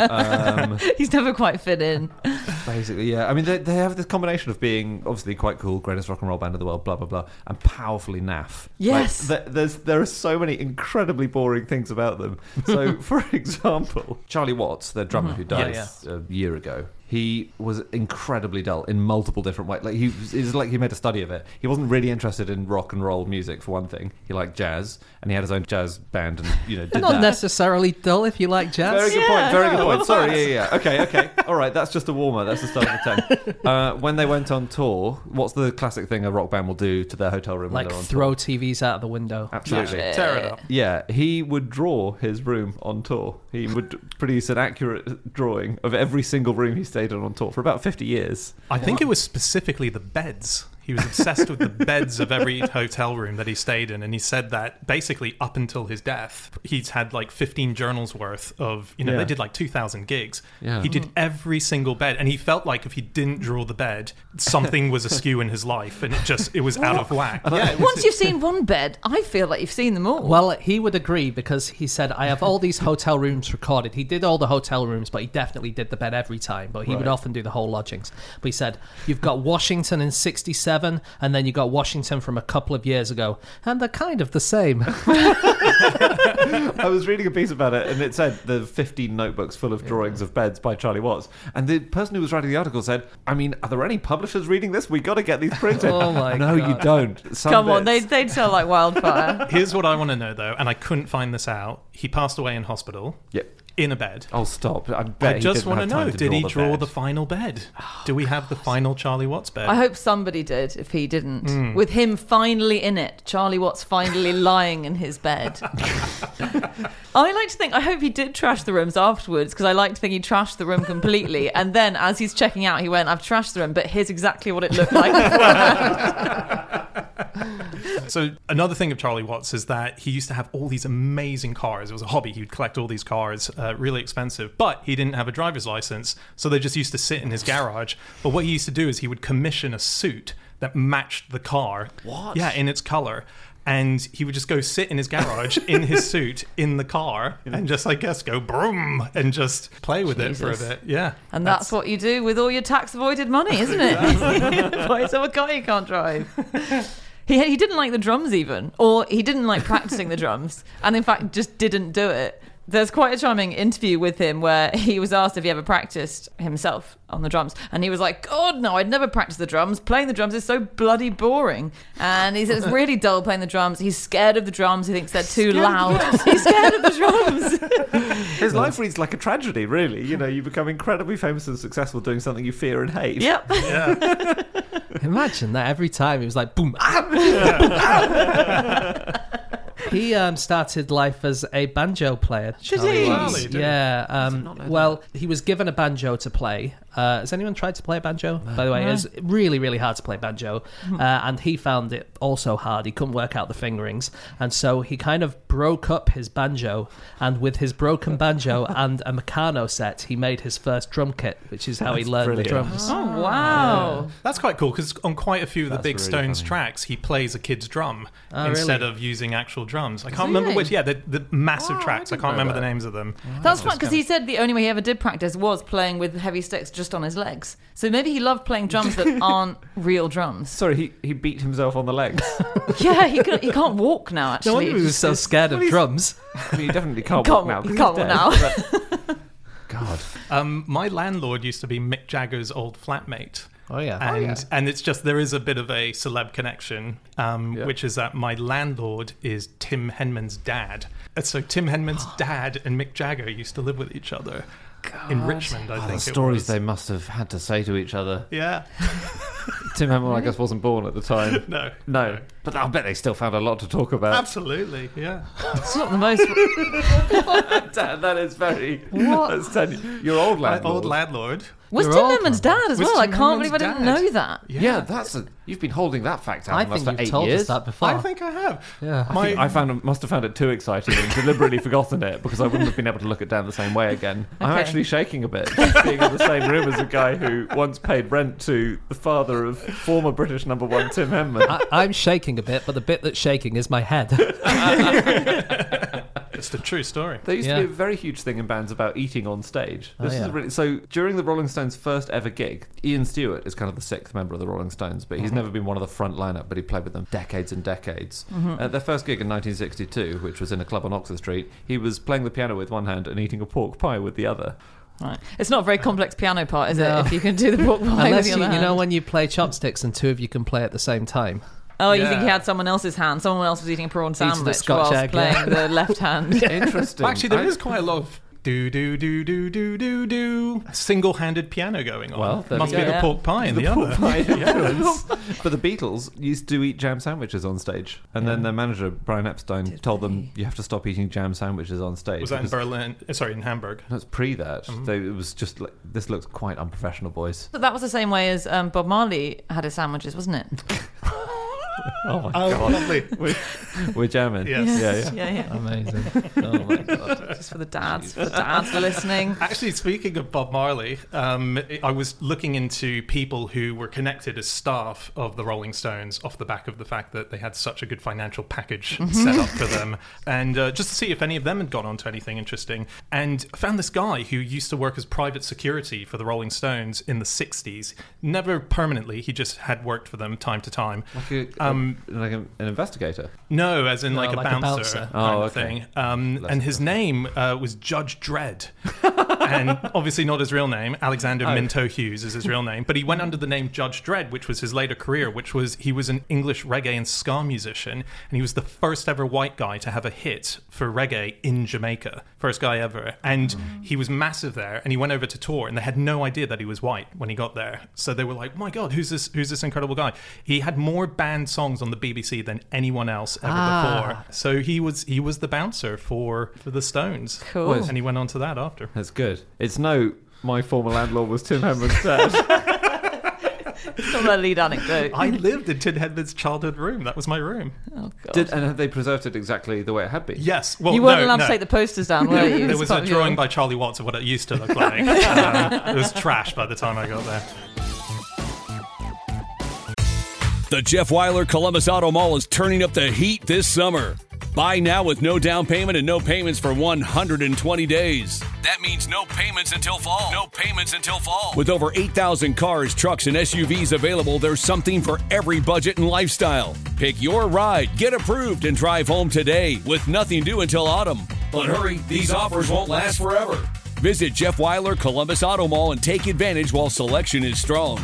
um, He's never quite fit in. basically, yeah. I mean, they, they have this combination of being obviously quite cool, greatest rock and roll band in the world, blah, blah, blah, and powerfully naff. Yes. Like, th- there's, there are so many incredibly boring things about them. So, for example, Charlie Watts, their drummer who died Yeah, a year ago, he was incredibly dull in multiple different ways. Like he was, it was like he made a study of it. He wasn't really interested in rock and roll music for one thing. He liked jazz, and he had his own jazz band, and you know did Not that. necessarily dull if you like jazz. Very good Yeah. point. Very good point. Sorry. Yeah, yeah. Okay. Okay. All right. That's just a warmer. That's the start of the ten. Uh, when they went on tour, what's the classic thing a rock band will do to their hotel room? when Like they're on throw tour? T Vs out of the window. Absolutely. Yeah. Tear it up. Yeah, he would draw his room on tour. He would produce an accurate drawing of every single room he stayed in on tour for about fifty years. I think it was specifically the beds. He was obsessed with the beds of every hotel room that he stayed in, and he said that basically up until his death, he's had like fifteen journals worth of, you know, Yeah. they did like two thousand gigs. Yeah. He did every single bed, and he felt like if he didn't draw the bed, something was askew in his life, and it just, it was out of whack. Yeah, it was- Once you've seen one bed, I feel like you've seen them all. Well, he would agree because he said, I have all these hotel rooms recorded. He did all the hotel rooms, but he definitely did the bed every time. But he would Right. often do the whole lodgings. But he said, you've got Washington in sixty-seven, and then you got Washington from a couple of years ago. And they're kind of the same. I was reading a piece about it, and it said the fifteen notebooks full of drawings of beds by Charlie Watts. And the person who was writing the article said, I mean, are there any publishers reading this? We got to get these printed. Oh, my no, God. you don't. Some Come on, bits- they'd, they'd sell like wildfire. Here's what I want to know, though, and I couldn't find this out. He passed away in hospital. Yep. in a bed. Oh, stop. I bet I he just didn't want to have time know, to did he the draw bed. the final bed? Do we have the final Charlie Watts bed? I hope somebody did if he didn't. Mm. With him finally in it, Charlie Watts finally lying in his bed. I like to think, I hope he did trash the rooms afterwards, because I like to think he trashed the room completely. And then as he's checking out, he went, I've trashed the room, but here's exactly what it looked like beforehand. So another thing of Charlie Watts is that he used to have all these amazing cars. It was a hobby. He would collect all these cars, uh, really expensive, but he didn't have a driver's license, so they just used to sit in his garage. But what he used to do is he would commission a suit that matched the car. What? Yeah, in its color. And he would just go sit in his garage in his suit in the car and just, I guess, go broom and just play with it for a Jesus. bit. Yeah. And that's, what you do with all your tax-avoided money, isn't it? Buy yourself a car you can't drive. He he didn't like the drums even, or he didn't like practicing the drums, and in fact just didn't do it. There's quite a charming interview with him where he was asked if he ever practiced himself on the drums, and he was like, God, no, I'd never practiced the drums. Playing the drums is so bloody boring. And he said it's really dull playing the drums. He's scared of the drums. He thinks they're too loud. He's scared of the drums. His life reads like a tragedy, really. You know, you become incredibly famous and successful doing something you fear and hate. Yep. Yeah. Imagine that every time he was like, boom, ah, ah. He um, started life as a banjo player. Did Charlie he? Watts. Really? Did he? Yeah. Um, not know well, he was given a banjo to play. Uh, has anyone tried to play a banjo? By the way, No. it's really, really hard to play banjo. Uh, and he found it also hard. He couldn't work out the fingerings. And so he kind of broke up his banjo. And with his broken banjo and a Meccano set, he made his first drum kit, which is how he That's learned brilliant. the drums. Oh, wow. That's quite cool because on quite a few of the That's Big really Stones funny. tracks, he plays a kid's drum Oh, instead really? of using actual drums. I can't he? remember which. Yeah, the, the massive Oh, I tracks. I, didn't can't know remember the that. names of them. That's fun, because he said the only way he ever did practice was playing with heavy sticks just on his legs. So maybe he loved playing drums that aren't real drums. Sorry, he, he beat himself on the legs. Yeah, he, could, he can't walk now, actually. No wonder he was so scared of drums. I mean, he definitely can't, Can't walk now. walk- 'cause he can't he's walk dead. now. God. Um, my landlord used to be Mick Jagger's old flatmate. Oh, yeah. And and it's just there is a bit of a celeb connection, um, Yeah. which is that my landlord is Tim Henman's dad. And so Tim Henman's dad and Mick Jagger used to live with each other in Richmond. I Oh, think the it stories was. they must have had to say to each other. Yeah. Tim Hamill, I guess, wasn't born at the time. No. No. But I'll bet they still found a lot to talk about. Absolutely. Yeah. It's not the most... Dan, that is very... What? That's ten, your old My landlord. old landlord. Was You're Tim old Henman's dad as Was well? I Tim can't Henman's believe I didn't dad. know that. Yeah, that's a... You've been holding that fact out I from us think for you've eight told years. us that before. I think I have. Yeah. I, My- think I found must have found it too exciting and deliberately forgotten it because I wouldn't have been able to look at Dan the same way again. I'm Okay. actually shaking a bit, just being in the same room as a guy who once paid rent to the father of former British number one Tim Henman. I, I'm shaking a bit, but the bit that's shaking is my head. It's the true story. There used Yeah. to be a very huge thing in bands about eating on stage. This Oh, yeah. is really so. During the Rolling Stones' first ever gig, Ian Stewart is kind of the sixth member of the Rolling Stones, but he's never been one of the front lineup. But he played with them decades and decades. At their first gig in nineteen sixty-two, which was in a club on Oxford Street, he was playing the piano with one hand and eating a pork pie with the other. Right. It's not a very complex piano part, is No. it? If you can do the pork pie Unless with you, your you know hand. when you play chopsticks and two of you can play at the same time. Oh, you Yeah. think he had someone else's hand? Someone else was eating a prawn Eating the sandwich Scotch whilst egg, playing yeah. the left hand. Interesting. Actually, there I- is quite a lot of do do do do do do do single-handed piano going on. Well, there must we be go. the pork pie in the, pork other. pie influence. But the Beatles used to eat jam sandwiches on stage, and then their manager Brian Epstein told them you have to stop eating jam sandwiches on stage. Was that in because- Berlin? uh, Sorry, in Hamburg. That's pre that. They, it was just like this looks quite unprofessional, boys. But that was the same way as um, Bob Marley had his sandwiches, wasn't it? Oh my Oh, god, lovely. we're, we're jamming. Yes. Yeah, yeah. yeah, yeah. Amazing. Oh my god. Just for the dads, for the dads for listening. Actually, speaking of Bob Marley, um, I was looking into people who were connected as staff of the Rolling Stones off the back of the fact that they had such a good financial package set up for them, and uh, just to see if any of them had gone on to anything interesting. And I found this guy who used to work as private security for the Rolling Stones in the sixties. Never permanently, he just had worked for them time to time. Like, a, Um, a, like a, an investigator. No, as in No, like, a, like a bouncer bouncer. kind Oh, of okay. thing. Um, Less and his professional. name uh, was Judge Dredd. and obviously not his real name. Alexander Oh. Minto Hughes is his real name, but he went under the name Judge Dredd, which was his later career, which was he was an English reggae and ska musician, and he was the first ever white guy to have a hit for reggae in Jamaica. First guy ever. And he was massive there, and he went over to tour, and they had no idea that he was white when he got there. So they were like, oh my God, who's this who's this incredible guy? He had more banned songs on the B B C than anyone else ever Ah. before. So he was he was the bouncer for, for the Stones. Cool. And he went on to that after. That's good. It's no, my former landlord was Tim Henman's dad. It's not their lead anecdote. I lived in Tin Hedman's childhood room. That was my room. Oh, God. Did, and have they preserved it exactly the way it had been? Yes. Well, you weren't no, allowed no. to take the posters down, were you? There It's was part a of your- drawing by Charlie Watts of what it used to look like. um, it was trash by the time I got there. The Jeff Weiler Columbus Auto Mall is turning up the heat this summer. Buy now with no down payment and no payments for one hundred twenty days. That means no payments until fall. No payments until fall. With over eight thousand cars, trucks, and S U Vs available, there's something for every budget and lifestyle. Pick your ride, get approved, and drive home today with nothing due until autumn. But hurry, these offers won't last forever. Visit Jeff Weiler Columbus Auto Mall and take advantage while selection is strong.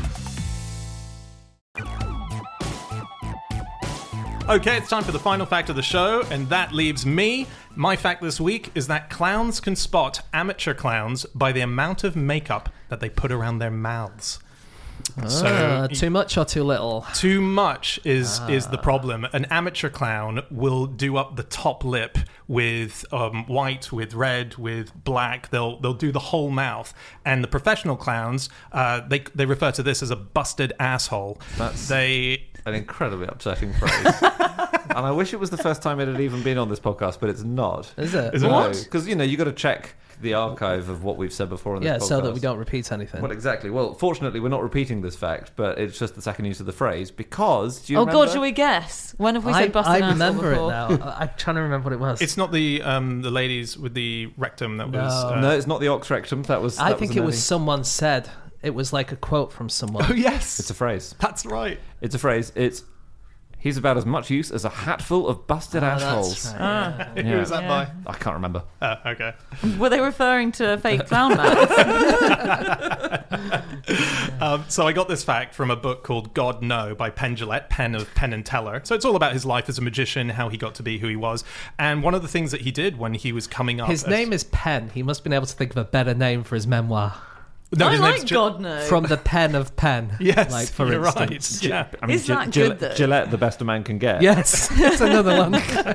Okay, it's time for the final fact of the show, and that leaves me. My fact this week is that clowns can spot amateur clowns by the amount of makeup that they put around their mouths. So Ah, too much or too little? Too much is is the problem. An amateur clown will do up the top lip with um, white, with red, with black. They'll they'll do the whole mouth. And the professional clowns, uh, they they refer to this as a busted asshole. That's- they. An incredibly upsetting phrase. And I wish it was the first time it had even been on this podcast, but it's not. Is it? Is it not? Because, you know, you've got to check the archive of what we've said before on Yeah, this podcast. so that we don't repeat anything. Well, exactly. Well, fortunately, we're not repeating this fact, but it's just the second use of the phrase because, do you Oh, remember? God, shall we guess? When have we I, said busted I asshole remember before? it now. I- I'm trying to remember what it was. It's not the um, the ladies with the rectum that was. No. Uh, No, it's not the ox rectum. That was. I that think was it was an someone said. It was like a quote from someone. Oh yes, It's a phrase. that's right. It's a phrase. It's. He's about as much use as a hatful of busted Oh, assholes. that's right. Who Yeah. was that Yeah. I can't remember. by? Oh, okay. Were they referring to fake clown mouths? Um, so I got this fact from a book called God No by Penn Jillette, Penn of Penn and Teller. So it's all about his life as a magician, how he got to be who he was. And one of the things that he did when he was coming up... His as- name is Penn. He must have been able to think of a better name for his memoir. No, I his name's like Gi- God No. From the pen of Penn. Yes, like for you're instance. right. Yeah. I mean, Is that Gi- good, though? Gillette, the best a man can get. Yes, that's another one.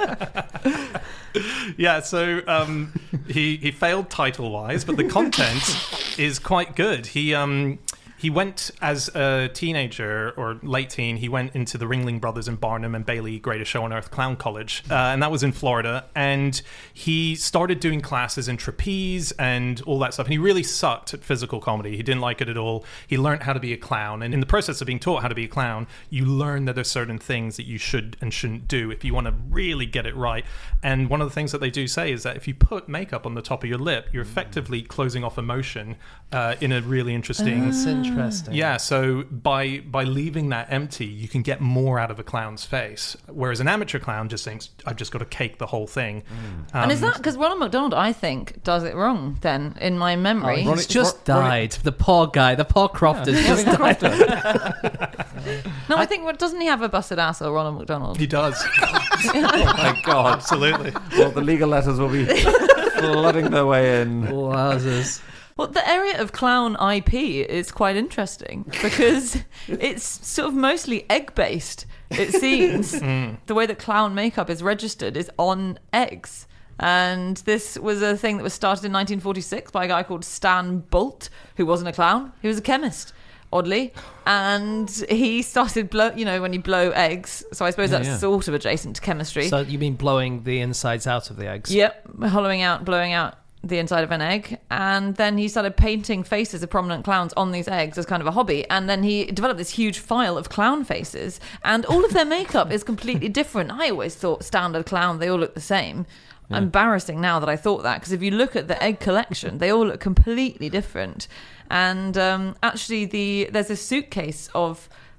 Yeah, so um, he he failed title wise, but the content is quite good. He um he went as a teenager or late teen. He went into the Ringling Brothers and Barnum and Bailey Greatest Show on Earth Clown College, uh, and that was in Florida. And he started doing classes in trapeze and all that stuff. And he really sucked at physical comedy. He didn't like it at all. He learned how to be a clown, and in the process of being taught how to be a clown, you learn that there's certain things that you should and shouldn't do if you want to really get it right. And one of the things that they do say is that if you put makeup on the top of your lip, you're effectively closing off emotion uh, in a really interesting. That's interesting. Yeah, so by by leaving that empty, you can get more out of a clown's face. Whereas an amateur clown just thinks, I've just got to cake the whole thing. Um, and is that because Ronald McDonald, I think, does it wrong then, in my memory? Ronnie- He's just Ron- Ronnie- died. The poor guy. The poor Crofters just died. no, I think, what- doesn't he have a busted asshole, Ronald McDonald? He does. Oh my God. Absolutely. Well, the legal letters will be flooding their way in. Wowzers. Well, the area of clown I P is quite interesting because it's sort of mostly egg-based, it seems. The way that clown makeup is registered is on eggs. And this was a thing that was started in nineteen forty-six by a guy called Stan Bolt, who wasn't a clown. He was a chemist, oddly. And he started, blow, you know, when you blow eggs. So I suppose Yeah, that's yeah. sort of adjacent to chemistry. So you mean blowing the insides out of the eggs? Yep, hollowing out, blowing out the inside of an egg. And then he started painting faces of prominent clowns on these eggs as kind of a hobby. And then he developed this huge file of clown faces. And all of their makeup is completely different. I always thought standard clown, they all look the same. Yeah. Embarrassing now that I thought that, because if you look at the egg collection, they all look completely different. And um, actually, the there's a suitcase of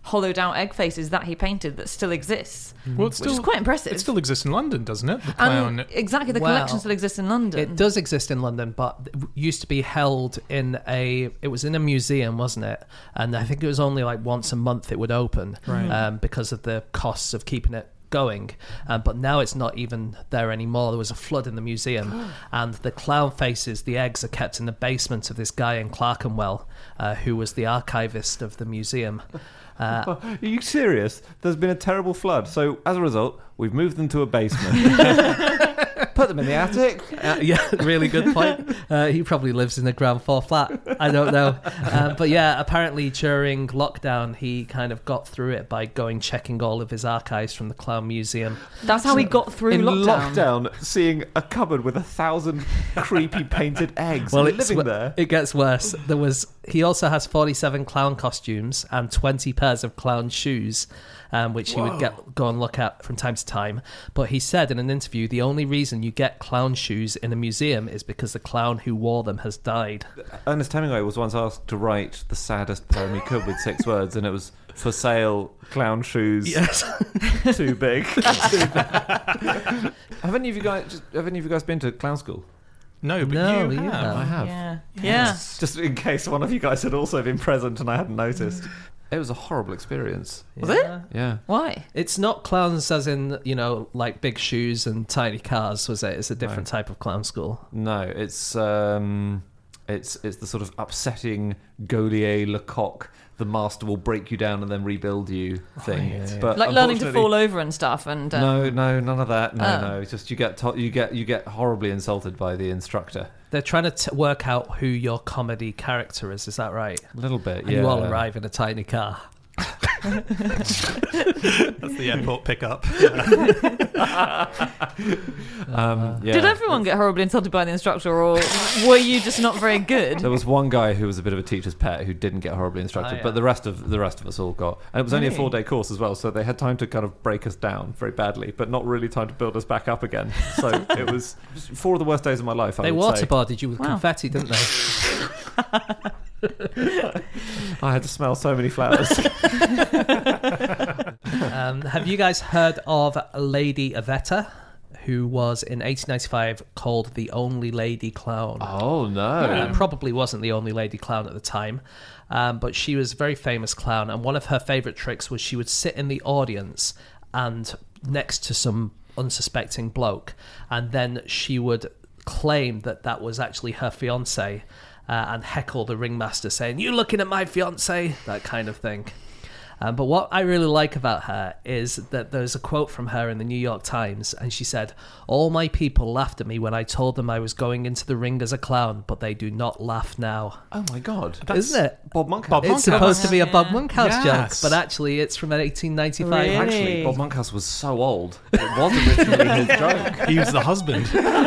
hollowed out egg faces that he painted that still exists, Well, it's which still, is quite impressive. It still exists in London, doesn't it? The clown. And exactly, the Well, collection still exists in London. It does exist in London, but it used to be held in a. It was in a museum, wasn't it? And I think it was only like once a month it would open, Right. um, because of the costs of keeping it going. Um, but now it's not even there anymore. There was a flood in the museum, and the clown faces, the eggs, are kept in the basement of this guy in Clerkenwell, uh, who was the archivist of the museum. Uh, Are you serious? There's been a terrible flood, so as a result, we've moved them to a basement. Put them in the attic. Uh, yeah, really good point. Uh, he probably lives in a ground floor flat. I don't know. Uh, but yeah, apparently during lockdown, he kind of got through it by going checking all of his archives from the Clown Museum. That's how he got through in lockdown. lockdown, seeing a cupboard with a thousand creepy painted eggs Well, it's, living there. it gets worse. There was. He also has forty-seven clown costumes and twenty pairs of clown shoes, um, which he would get go and look at from time to time. But he said in an interview, the only reason you get clown shoes in a museum is because the clown who wore them has died. Ernest Hemingway was once asked to write the saddest poem he could with six words, and it was "For sale, clown shoes, Yes. too big." Have any of you guys? Just, have any of you guys been to clown school? No, but No, you you have. have. I have. Yeah. Yeah. Just in case one of you guys had also been present and I hadn't noticed. It was a horrible experience. Was it? Yeah. Why? It's not clowns as in, you know, like big shoes and tiny cars, was it? It's a different type of clown school. No, it's um, it's it's the sort of upsetting Gaulier Lecoq, the master will break you down and then rebuild you thing. yeah, yeah. But Like learning to unfortunately- fall over and stuff. And um, No, no, none of that. No, Oh. no. It's just you get to- you get you get horribly insulted by the instructor. They're trying to t- work out who your comedy character is. Is that right? A little bit. And yeah. you all arrive in a tiny car. That's the airport pickup. Um, yeah. Did everyone get horribly insulted by the instructor, or were you just not very good? There was one guy who was a bit of a teacher's pet who didn't get horribly instructed, Oh, yeah. but the rest of the rest of us all got. And it was only a Really? four day course as well, so they had time to kind of break us down very badly, but not really time to build us back up again. So it was four of the worst days of my life. I They would say. waterboarded you with Wow. confetti, didn't they? I had to smell so many flowers. um, have you guys heard of Lady Avetta, who was in eighteen ninety-five called the only lady clown? Oh no! Uh, probably wasn't the only lady clown at the time, um, but she was a very famous clown, and one of her favourite tricks was she would sit in the audience and next to some unsuspecting bloke, and then she would claim that that was actually her fiance, uh, and heckle the ringmaster saying, "You looking at my fiance?" that kind of thing. Um, but what I really like about her is that there's a quote from her in the New York Times, and she said, "All my people laughed at me when I told them I was going into the ring as a clown, but they do not laugh now." Oh my god! Isn't it? Bob Monkhouse. Bob It's Monkhouse. supposed to be a Bob Yeah. Monkhouse Yes. joke, but actually it's from eighteen ninety-five. Really? Actually, Bob Monkhouse was so old. It was originally his joke. He was the husband.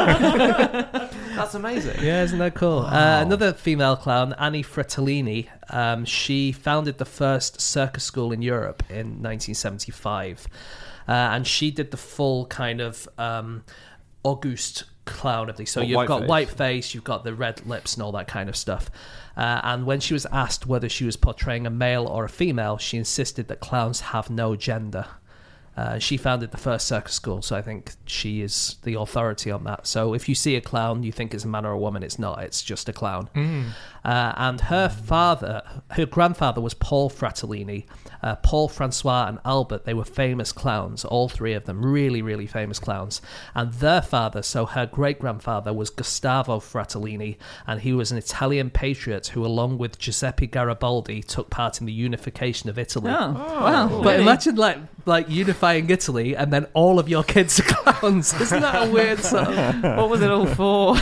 That's amazing. Yeah, isn't that cool? Uh, another female clown, Annie Fratellini, um, she founded the first circus school in Europe in nineteen seventy-five. Uh, and she did the full kind of um, Auguste clown of these. So What, you've white got face? white face, you've got the red lips and all that kind of stuff. Uh, and when she was asked whether she was portraying a male or a female, she insisted that clowns have no gender. Uh, she founded the first circus school, so I think she is the authority on that. So if you see a clown, you think it's a man or a woman. It's not. It's just a clown. Uh, and her father, her grandfather was Paul Fratellini. Uh, Paul, Francois, and Albert, they were famous clowns, all three of them, really, really famous clowns. And their father, so her great-grandfather, was Gustavo Fratellini, and he was an Italian patriot who, along with Giuseppe Garibaldi, took part in the unification of Italy. Oh, wow. But Really? imagine like like unifying Italy and then all of your kids are clowns. Isn't that a weird sort of... What was it all for?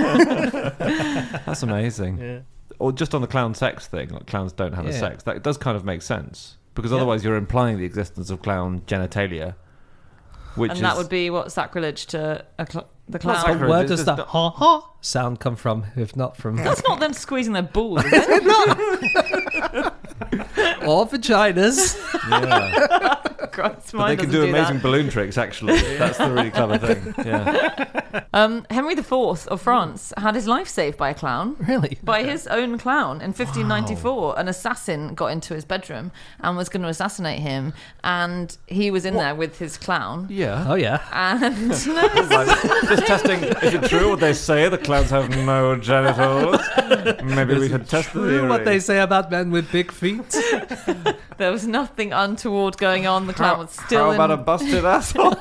That's amazing. Yeah. Or just on the clown sex thing, like clowns don't have a Yeah. sex. That does kind of make sense because Yeah. otherwise you're implying the existence of clown genitalia, which And is that would be what, sacrilege to a cl- the clown? Not sacrilege. Where it's does just that not- ha ha sound come from, if not from... That's not them squeezing their balls, is it? or vaginas. yeah. Christ, But mine they can doesn't do do amazing that. balloon tricks, actually. That's the really clever thing. Yeah. Um, Henry the Fourth of France had his life saved by a clown. Really? By his own clown. In fifteen ninety-four, an assassin got into his bedroom and was going to assassinate him, and he was in there with his clown. Yeah. Oh, yeah. And no, Like, just testing, is it true what they say? The clowns have no genitals? Maybe we could test the True theory. what they say about men with big feet. there was nothing untoward going on. The clown How, was still how in... about a busted asshole?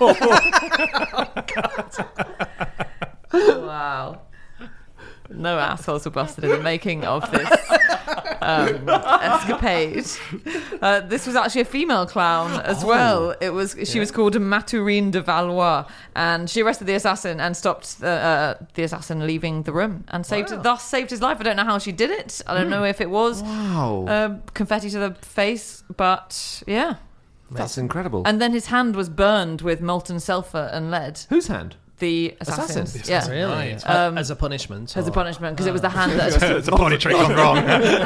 Wow. No assholes were busted in the making of this um, escapade. Uh, this was actually a female clown as Oh. well. It was she was called Mathurine de Valois, and she arrested the assassin and stopped the, uh, the assassin leaving the room and saved Wow. thus saved his life. I don't know how she did it. I don't know if it was Wow. uh, confetti to the face, but yeah. That's incredible. And then his hand was burned with molten sulfur and lead. Whose hand? The assassin. Assassin. Yeah. Really? Right. Uh, as a punishment? As a or- punishment, because it was the hand that It's a party trick gone wrong.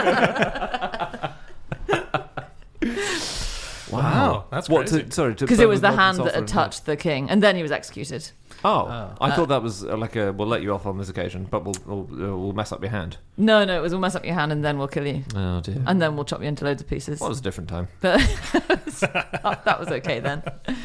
Wow, that's what? crazy. To, sorry, because it was the hand that had touched the king, and then he was executed. Oh, I thought that was uh, like a. We'll let you off on this occasion, but we'll we'll, uh, we'll mess up your hand. No, no, it was we'll mess up your hand, and then we'll kill you, Oh dear. and then we'll chop you into loads of pieces. What was a different time? But that was okay then.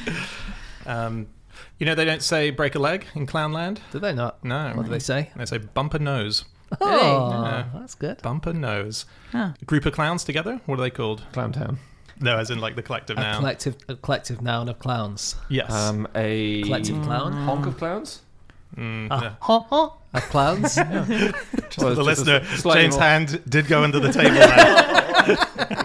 Um, you know, they don't say break a leg in Clownland. Do they not? No. What do they say? They say bump a nose. Oh, Yeah. that's good. Bump a nose. Huh. A group of clowns together? What are they called? Clown Town. No, as in like the collective A noun. collective, a collective noun of clowns. Yes. Um, a Collective clown. honk of clowns. Mm, Ah, yeah. ha, ha, of clowns. Just Well, for the it's just a listener, slightly Jane's more- hand did go under the table now.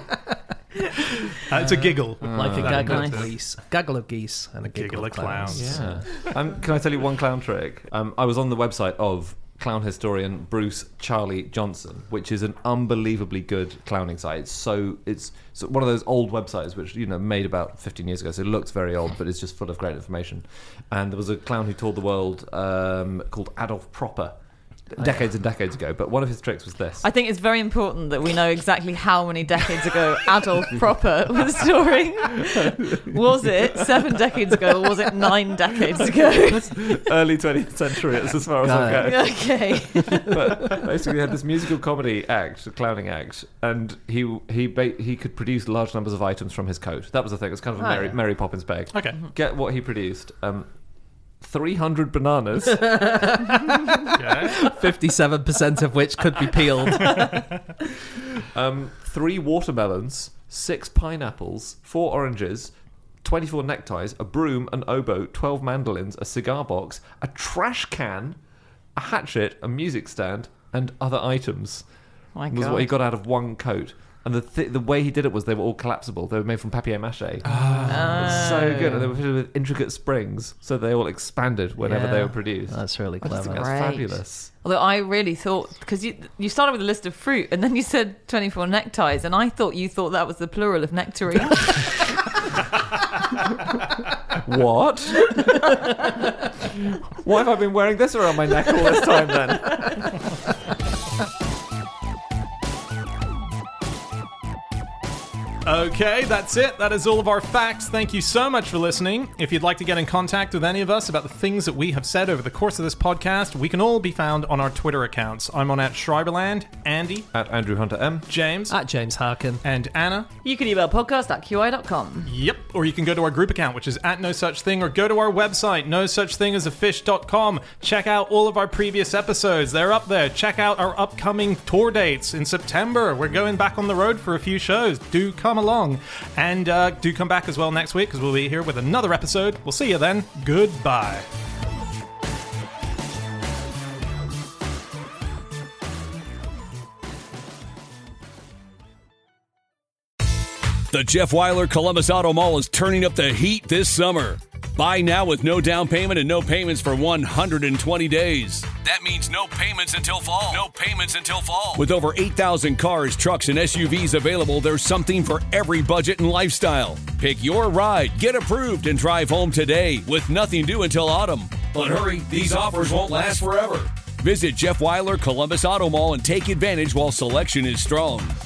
Uh, it's a giggle. Like a That gaggle meant of it. geese. Gaggle of geese and a giggle, Giggle of of clowns. clowns. Yeah. um, can I tell you one clown trick? Um, I was on the website of clown historian Bruce Charlie Johnson, which is an unbelievably good clowning site. It's so it's, it's one of those old websites which you know made about fifteen years ago, so it looks very old, but it's just full of great information. And there was a clown who toured the world um, called Adolf Proper. Decades and decades ago, but one of his tricks was this. I think it's very important that we know exactly how many decades ago Adolf Proper was touring. Was it seven decades ago, or was it nine decades ago? Early twentieth century, it's as far as Got I'll it. go. Okay. But basically, he had this musical comedy act, a clowning act, and he he ba- he could produce large numbers of items from his coat. That was the thing. It was kind of a Oh, Mary, yeah. Mary Poppins bag. Okay. Get what he produced. Um, three hundred bananas, Okay. fifty-seven percent of which could be peeled. um, three watermelons, six pineapples, four oranges, twenty-four neckties, a broom, an oboe, twelve mandolins, a cigar box, a trash can, a hatchet, a music stand, and other items. My Was what he God. got out of one coat. And the th- the way he did it was they were all collapsible. They were made from papier-mâché. Ah. So good. And they were fitted with intricate springs, so they all expanded whenever they Yeah. were produced. That's really I just think clever. that's Great. fabulous. Although I really thought, because you you started with a list of fruit and then you said twenty-four neckties, and I thought you thought that was the plural of nectarine. What? Why have I been wearing this around my neck all this time then? Okay, that's it. That is all of our facts. Thank you so much for listening. If you'd like to get in contact with any of us about the things that we have said over the course of this podcast, we can all be found on our Twitter accounts. I'm on at Schreiberland, Andy, At Andrew Hunter M. James, At James Harkin. and Anna. You can email podcast at q i dot com. Yep. Or you can go to our group account, which is at No Such Thing, or go to our website, no such thing as a fish dot com. Check out all of our previous episodes. They're up there. Check out our upcoming tour dates in September. We're going back on the road for a few shows. Do come along. And uh, do come back as well next week, because we'll be here with another episode. We'll see you then. Goodbye. The Jeff Weiler Columbus Auto Mall is turning up the heat this summer. Buy now with no down payment and no payments for one hundred twenty days. That means no payments until fall. No payments until fall. With over eight thousand cars, trucks, and S U Vs available, there's something for every budget and lifestyle. Pick your ride, get approved, and drive home today with nothing due until autumn. But hurry, these offers won't last forever. Visit Jeff Weiler Columbus Auto Mall and take advantage while selection is strong.